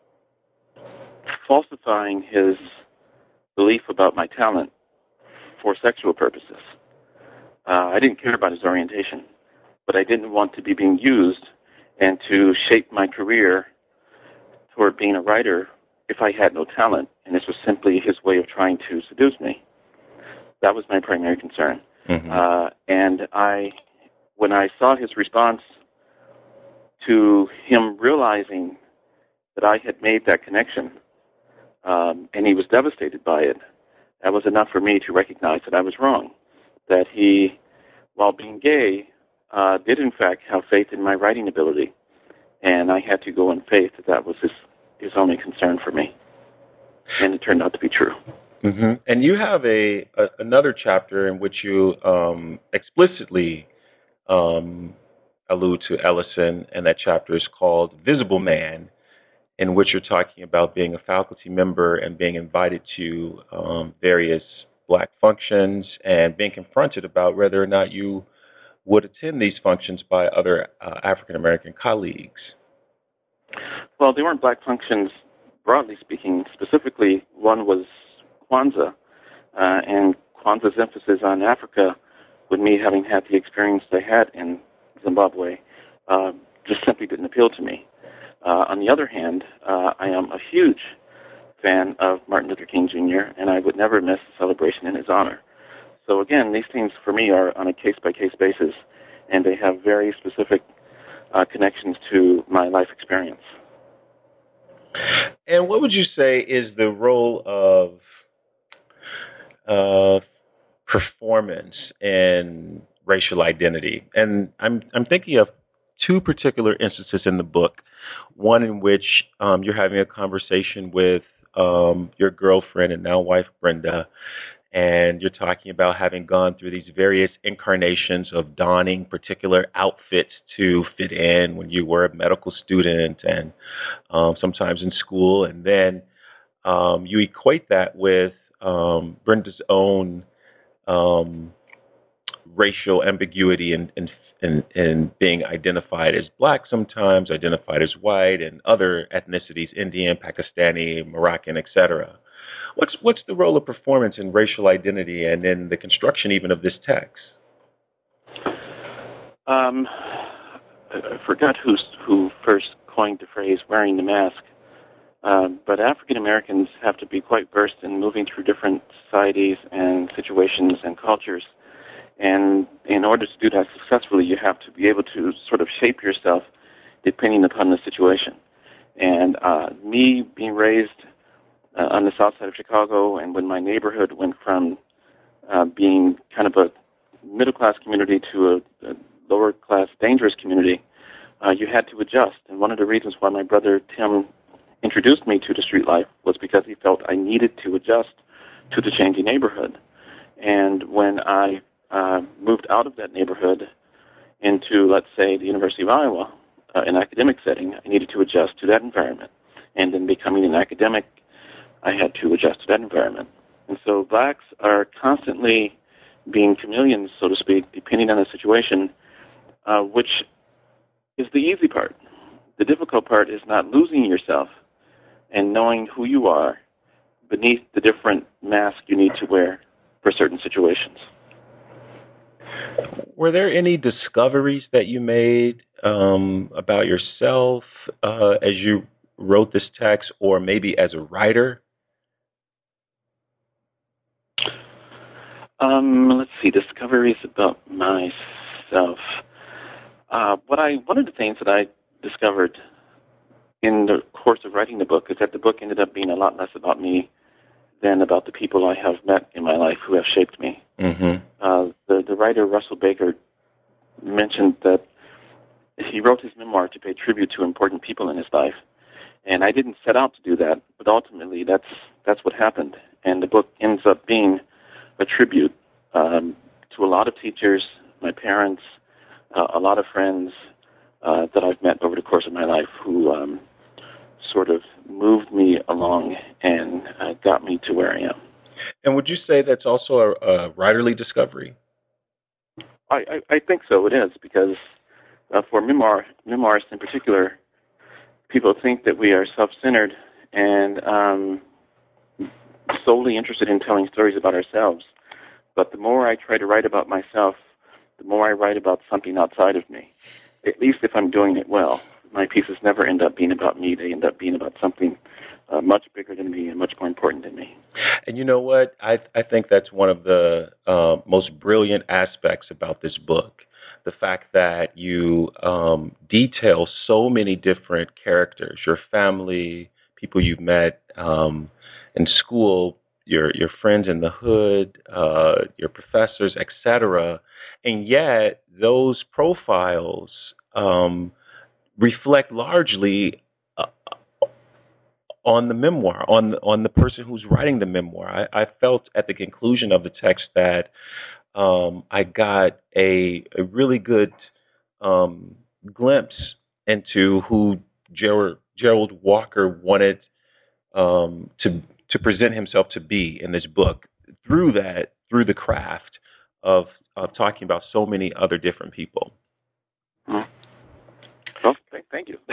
falsifying his belief about my talent for sexual purposes. Uh, I didn't care about his orientation, but I didn't want to be being used and to shape my career toward being a writer if I had no talent, and this was simply his way of trying to seduce me. That was my primary concern. Mm-hmm. Uh, and I, when I saw his response to him realizing that I had made that connection, um, and he was devastated by it, that was enough for me to recognize that I was wrong, that he, while being gay, uh, did in fact have faith in my writing ability, and I had to go in faith that that was his, his only concern for me, and it turned out to be true. Mm-hmm. And you have a, a another chapter in which you um, explicitly um, allude to Ellison, and that chapter is called Visible Man, in which you're talking about being a faculty member and being invited to um, various black functions and being confronted about whether or not you would attend these functions by other uh, African-American colleagues. Well, they weren't black functions, broadly speaking. Specifically, one was Kwanzaa, uh, and Kwanzaa's emphasis on Africa, with me having had the experience I had in Zimbabwe, uh, just simply didn't appeal to me. Uh, on the other hand, uh, I am a huge fan of Martin Luther King Junior, and I would never miss a celebration in his honor. So again, these things for me are on a case-by-case basis, and they have very specific uh, connections to my life experience. And what would you say is the role of uh, performance in racial identity? And I'm I'm thinking of two particular instances in the book. One in which um, you're having a conversation with um, your girlfriend and now wife, Brenda, and you're talking about having gone through these various incarnations of donning particular outfits to fit in when you were a medical student and um, sometimes in school. And then um, you equate that with um, Brenda's own um, racial ambiguity and, and, and, and being identified as black sometimes, identified as white, and other ethnicities, Indian, Pakistani, Moroccan, et cetera. What's what's the role of performance in racial identity and in the construction even of this text? Um, I forgot who who first coined the phrase "wearing the mask," um, but African Americans have to be quite versed in moving through different societies and situations and cultures. And in order to do that successfully, you have to be able to sort of shape yourself depending upon the situation. And uh, me being raised Uh, on the south side of Chicago, and when my neighborhood went from uh, being kind of a middle-class community to a, a lower-class, dangerous community, uh, you had to adjust. And one of the reasons why my brother Tim introduced me to the street life was because he felt I needed to adjust to the changing neighborhood. And when I uh, moved out of that neighborhood into, let's say, the University of Iowa, uh, an academic setting, I needed to adjust to that environment. And in becoming an academic, I had to adjust to that environment. And so blacks are constantly being chameleons, so to speak, depending on the situation, uh, which is the easy part. The difficult part is not losing yourself and knowing who you are beneath the different masks you need to wear for certain situations. Were there any discoveries that you made um, about yourself uh, as you wrote this text, or maybe as a writer? Um, let's see, discoveries about myself. Uh, what I one of the things that I discovered in the course of writing the book is that the book ended up being a lot less about me than about the people I have met in my life who have shaped me. Mm-hmm. Uh, the, the writer Russell Baker mentioned that he wrote his memoir to pay tribute to important people in his life, and I didn't set out to do that, but ultimately that's that's what happened, and the book ends up being a tribute um, to a lot of teachers, my parents, uh, a lot of friends uh, that I've met over the course of my life who um, sort of moved me along and uh, got me to where I am. And would you say that's also a, a writerly discovery? I, I, I think so, it is, because uh, for memoir, memoirists in particular, people think that we are self-centered and um, solely interested in telling stories about ourselves. But the more I try to write about myself, the more I write about something outside of me, at least if I'm doing it well. My pieces never end up being about me. They end up being about something uh, much bigger than me and much more important than me. And you know what? I, I think that's one of the uh, most brilliant aspects about this book. The fact that you um, detail so many different characters, your family, people you've met um, in school, your your friends in the hood, uh, your professors, et cetera. And yet those profiles um, reflect largely uh, on the memoir, on on the person who's writing the memoir. I, I felt at the conclusion of the text that um, I got a, a really good um, glimpse into who Gerald, Gerald Walker wanted um, to to present himself to be in this book through that, through the craft of of talking about so many other different people. Mm-hmm. Well, thank you.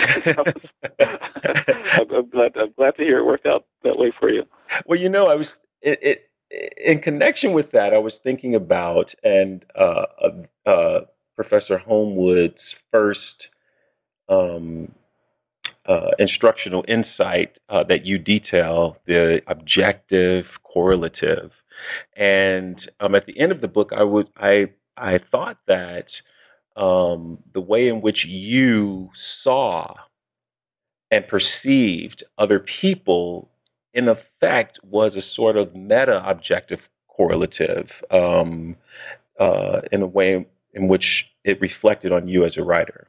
I'm, I'm glad. I'm glad to hear it worked out that way for you. Well, you know, I was it, it, in connection with that. I was thinking about and uh, uh, Professor Homewood's first um, uh, instructional insight uh, that you detail, the objective, correlative. And um, at the end of the book, I would I I thought that um, the way in which you saw and perceived other people, in effect, was a sort of meta objective correlative um, uh, in a way in which it reflected on you as a writer.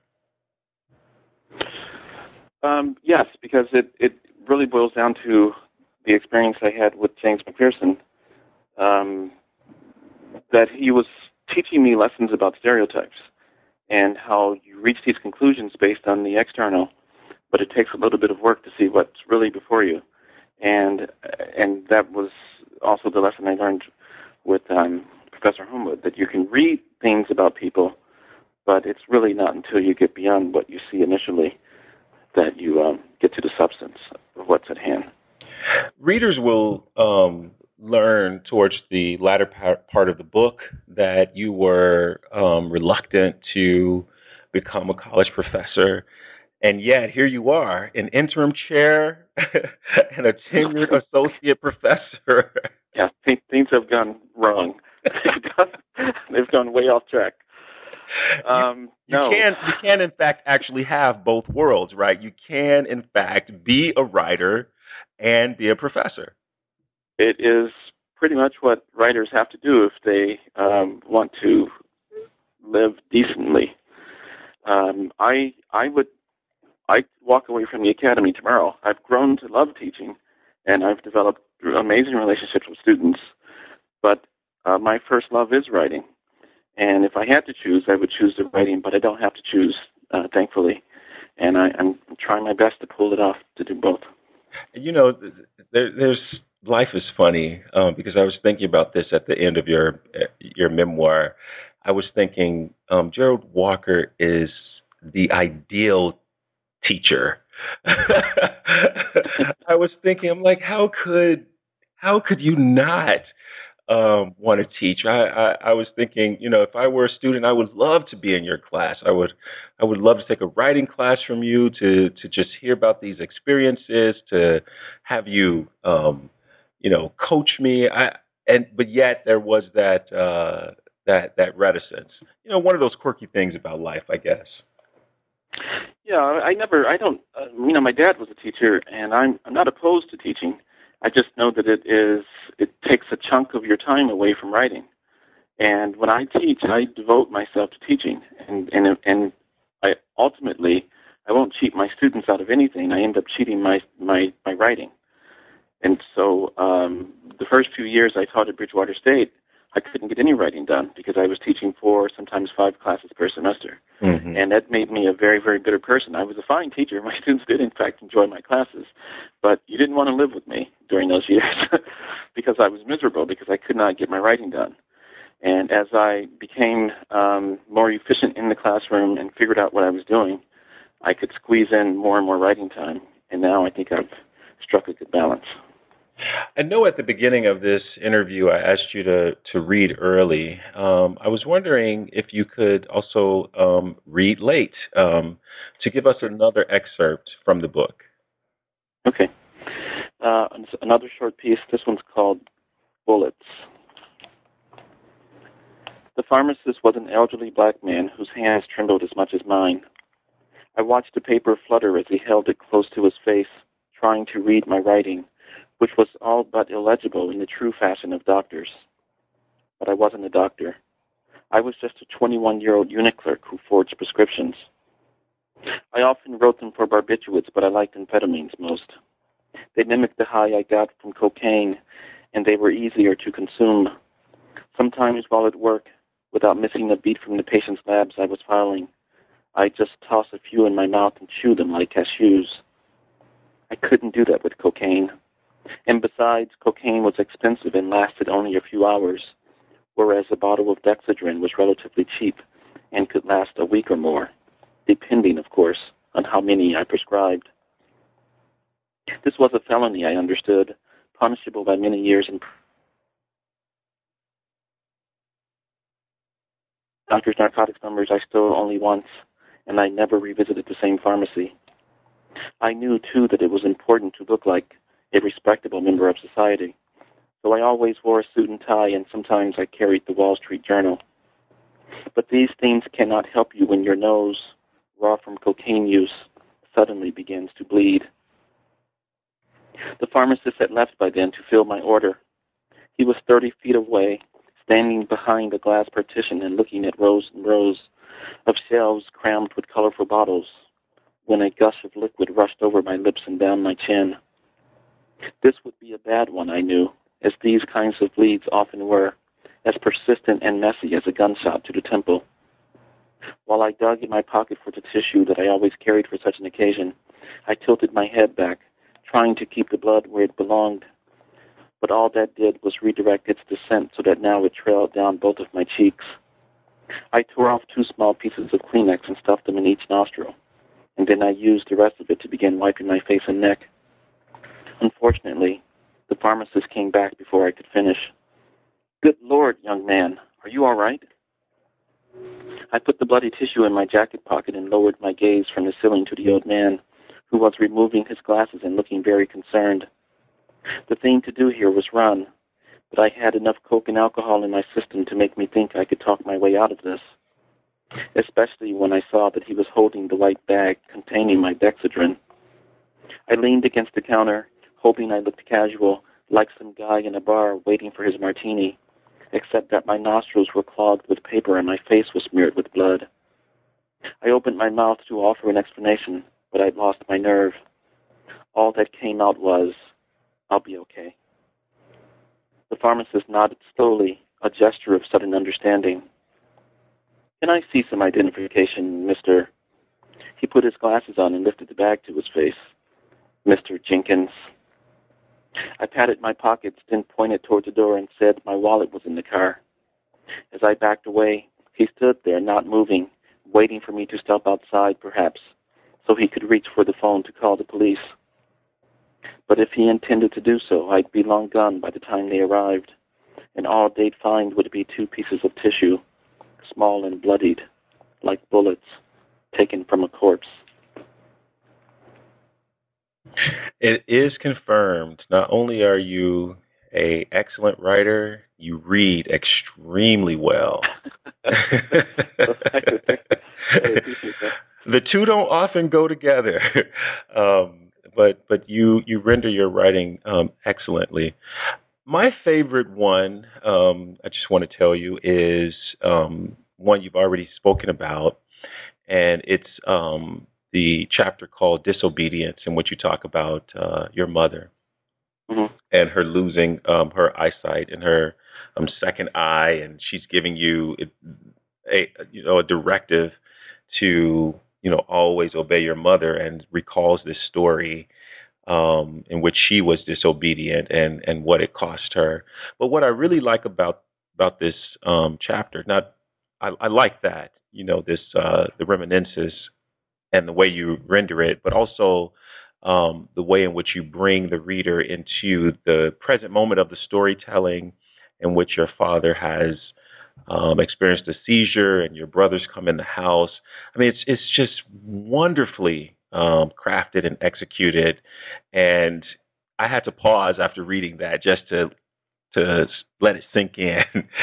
Um, yes, because it, it really boils down to the experience I had with James McPherson, um, that he was teaching me lessons about stereotypes and how you reach these conclusions based on the external, but it takes a little bit of work to see what's really before you. And and that was also the lesson I learned with um, Professor Homewood, that you can read things about people, but it's really not until you get beyond what you see initially that you um, get to the substance of what's at hand. Readers will um, learn towards the latter part of the book that you were um, reluctant to become a college professor, and yet here you are, an interim chair and a tenured associate professor. Yeah, th- things have gone wrong. they've, gone, they've gone way off track. Um, you, you no. can, you can, in fact, actually have both worlds, right? You can, in fact, be a writer and be a professor. It is pretty much what writers have to do if they um, want to live decently. Um, I I would I walk away from the academy tomorrow. I've grown to love teaching, and I've developed amazing relationships with students. But uh, my first love is writing. And if I had to choose, I would choose the writing, but I don't have to choose, uh, thankfully. And I, I'm trying my best to pull it off to do both. You know, there, there's life is funny um, because I was thinking about this at the end of your your memoir. I was thinking um, Gerald Walker is the ideal teacher. I was thinking, I'm like, how could how could you not um, want to teach? I, I, I was thinking, you know, if I were a student, I would love to be in your class. I would I would love to take a writing class from you, to to just hear about these experiences, to have you, um, you know, coach me. I and but yet there was that uh, that that reticence. You know, one of those quirky things about life, I guess. Yeah, I never, I don't, uh, you know, my dad was a teacher, and I'm, I'm not opposed to teaching. I just know that it is, it takes a chunk of your time away from writing. And when I teach, I devote myself to teaching, and and and I ultimately, I won't cheat my students out of anything. I end up cheating my my, my writing. And so um, the first few years I taught at Bridgewater State, I couldn't get any writing done because I was teaching four, sometimes five classes per semester. Mm-hmm. And that made me a very, very bitter person. I was a fine teacher. My students did, in fact, enjoy my classes. But you didn't want to live with me during those years because I was miserable because I could not get my writing done. And as I became um, more efficient in the classroom and figured out what I was doing, I could squeeze in more and more writing time. And now I think I've struck a good balance. I know at the beginning of this interview I asked you to, to read early. Um, I was wondering if you could also um, read late um, to give us another excerpt from the book. Okay. Uh, another short piece. This one's called Bullets. The pharmacist was an elderly black man whose hands trembled as much as mine. I watched the paper flutter as he held it close to his face, trying to read my writing, which was all but illegible in the true fashion of doctors. But I wasn't a doctor. I was just a twenty-one-year-old unit clerk who forged prescriptions. I often wrote them for barbiturates, but I liked amphetamines most. They mimicked the high I got from cocaine, and they were easier to consume. Sometimes while at work, without missing a beat from the patient's labs I was filing, I'd just toss a few in my mouth and chew them like cashews. I couldn't do that with cocaine. And besides, cocaine was expensive and lasted only a few hours, whereas a bottle of Dexedrine was relatively cheap and could last a week or more, depending, of course, on how many I prescribed. This was a felony, I understood, punishable by many years in prison. Doctor's narcotics numbers I stole only once, and I never revisited the same pharmacy. I knew, too, that it was important to look like a respectable member of society, so I always wore a suit and tie, and sometimes I carried the Wall Street Journal. But these things cannot help you when your nose, raw from cocaine use, suddenly begins to bleed. The pharmacist had left by then to fill my order. He was thirty feet away, standing behind a glass partition and looking at rows and rows of shelves crammed with colorful bottles, when a gush of liquid rushed over my lips and down my chin. This would be a bad one, I knew, as these kinds of bleeds often were, as persistent and messy as a gunshot to the temple. While I dug in my pocket for the tissue that I always carried for such an occasion, I tilted my head back, trying to keep the blood where it belonged. But all that did was redirect its descent so that now it trailed down both of my cheeks. I tore off two small pieces of Kleenex and stuffed them in each nostril, and then I used the rest of it to begin wiping my face and neck. Unfortunately, the pharmacist came back before I could finish. "Good Lord, young man, are you all right?" I put the bloody tissue in my jacket pocket and lowered my gaze from the ceiling to the old man, who was removing his glasses and looking very concerned. The thing to do here was run, but I had enough coke and alcohol in my system to make me think I could talk my way out of this, especially when I saw that he was holding the white bag containing my Dexedrine. I leaned against the counter, hoping I looked casual, like some guy in a bar waiting for his martini, except that my nostrils were clogged with paper and my face was smeared with blood. I opened my mouth to offer an explanation, but I'd lost my nerve. All that came out was, "I'll be okay." The pharmacist nodded slowly, a gesture of sudden understanding. "Can I see some identification, Mister" He put his glasses on and lifted the bag to his face. "Mister Jenkins." I patted my pockets, then pointed toward the door and said my wallet was in the car. As I backed away, he stood there, not moving, waiting for me to step outside, perhaps, so he could reach for the phone to call the police. But if he intended to do so, I'd be long gone by the time they arrived, and all they'd find would be two pieces of tissue, small and bloodied, like bullets taken from a corpse. It is confirmed. Not only are you an excellent writer, you read extremely well. The two don't often go together, um, but but you you render your writing um, excellently. My favorite one, um, I just want to tell you, is um, one you've already spoken about, and it's um, the chapter called Disobedience, in which you talk about uh, your mother mm-hmm. and her losing um, her eyesight and her um, second eye, and she's giving you a you know a directive to you know always obey your mother, and recalls this story um, in which she was disobedient and, and what it cost her. But what I really like about about this um, chapter, not I, I like that you know this uh, the reminiscences and the way you render it, but also um, the way in which you bring the reader into the present moment of the storytelling, in which your father has um, experienced a seizure and your brothers come in the house. I mean, it's it's just wonderfully um, crafted and executed, and I had to pause after reading that just to to let it sink in.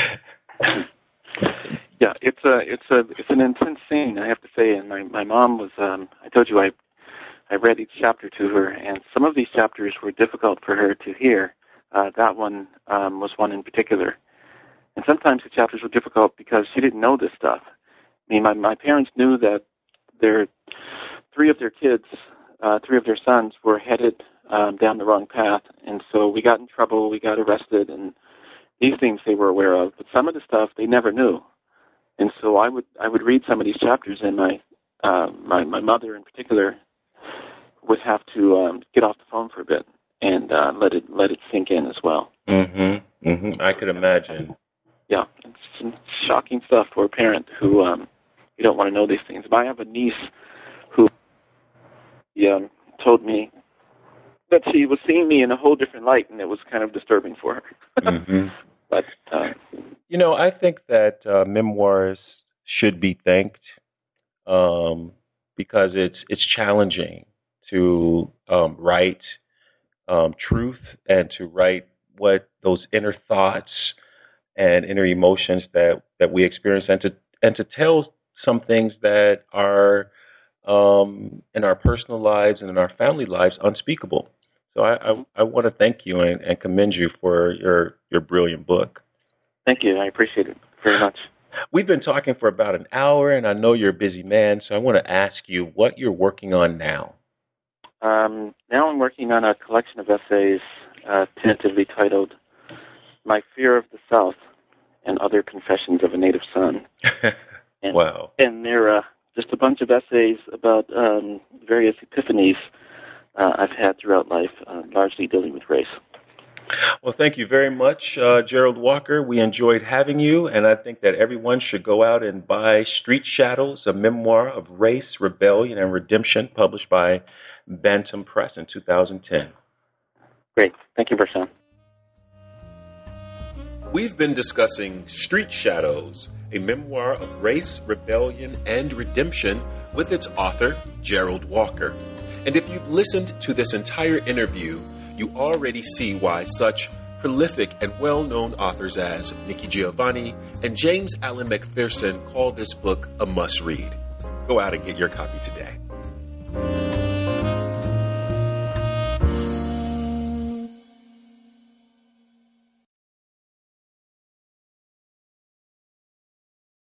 Yeah, it's a it's a it's an intense scene, I have to say. And my my mom was um, I told you I I read each chapter to her, and some of these chapters were difficult for her to hear. Uh, that one um, was one in particular, and sometimes the chapters were difficult because she didn't know this stuff. I mean, my my parents knew that their three of their kids, uh, three of their sons, were headed um, down the wrong path, and so we got in trouble, we got arrested, and these things they were aware of. But some of the stuff they never knew. And so I would I would read some of these chapters, and my uh, my my mother in particular would have to um, get off the phone for a bit and uh, let it let it sink in as well. Mm-hmm. Mm-hmm. I could imagine. Yeah, it's some shocking stuff for a parent who um, you don't want to know these things. But I have a niece who yeah, told me that she was seeing me in a whole different light, and it was kind of disturbing for her. Mm-hmm. But uh, you know, I think that uh, memoirs should be thanked um, because it's it's challenging to um, write um, truth and to write what those inner thoughts and inner emotions that, that we experience, and to and to tell some things that are um, in our personal lives and in our family lives unspeakable. So I, I, I want to thank you and, and commend you for your, your brilliant book. Thank you. I appreciate it very much. We've been talking for about an hour, and I know you're a busy man, so I want to ask you what you're working on now. Um, now I'm working on a collection of essays uh, tentatively titled My Fear of the South and Other Confessions of a Native Son. And, wow. And they're uh, just a bunch of essays about um, various epiphanies uh, I've had throughout life, uh, largely dealing with race. Well, thank you very much, uh, Gerald Walker. We enjoyed having you, and I think that everyone should go out and buy Street Shadows, a memoir of race, rebellion, and redemption, published by Bantam Press in two thousand ten. Great. Thank you, Vershawn. We've been discussing Street Shadows, a memoir of race, rebellion, and redemption with its author, Gerald Walker. And if you've listened to this entire interview, you already see why such prolific and well-known authors as Nikki Giovanni and James Allen McPherson call this book a must-read. Go out and get your copy today.